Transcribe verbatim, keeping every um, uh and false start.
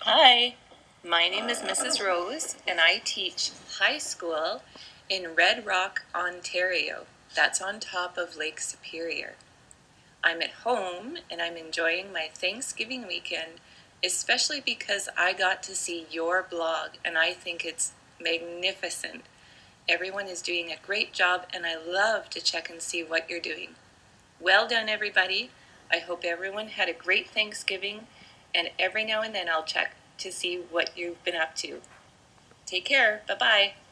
Hi, my name is Missus Rose, and I teach high school in Red Rock, Ontario. That's on top of Lake Superior. I'm at home, and I'm enjoying my Thanksgiving weekend, especially because I got to see your blog, and I think it's magnificent. Everyone is doing a great job, and I love to check and see what you're doing. Well done, everybody. I hope everyone had a great Thanksgiving, and every now and then I'll check to see what you've been up to. Take care. Bye-bye.